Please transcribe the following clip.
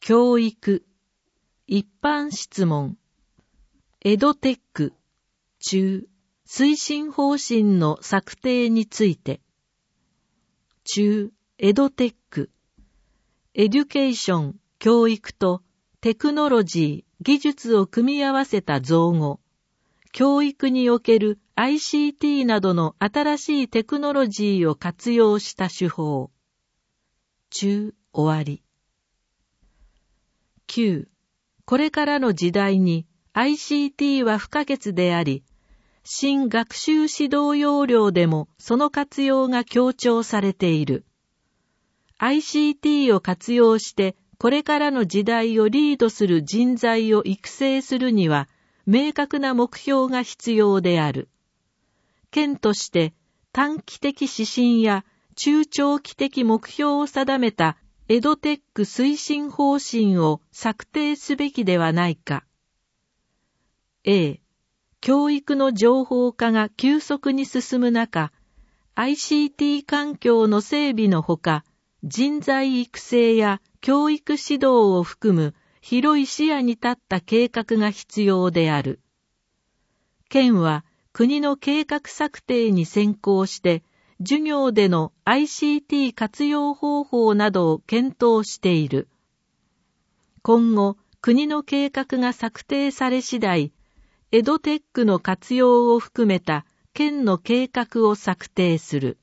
教育、一般質問、エドテック、中、推進方針の策定について、中、エドテック、エデュケーション、教育とテクノロジー、技術を組み合わせた造語、教育における ICT などの新しいテクノロジーを活用した手法。中、終わり。9. これからの時代に ICT は不可欠であり、新学習指導要領でもその活用が強調されている。ICT を活用してこれからの時代をリードする人材を育成するには明確な目標が必要である。県として短期的指針や中長期的目標を定めたエドテック推進方針を策定すべきではないか。A. 教育の情報化が急速に進む中、ICT 環境の整備のほか、人材育成や教育指導を含む広い視野に立った計画が必要である。県は国の計画策定に先行して、授業での ICT 活用方法などを検討している。今後、国の計画が策定され次第、エドテックの活用を含めた県の計画を策定する。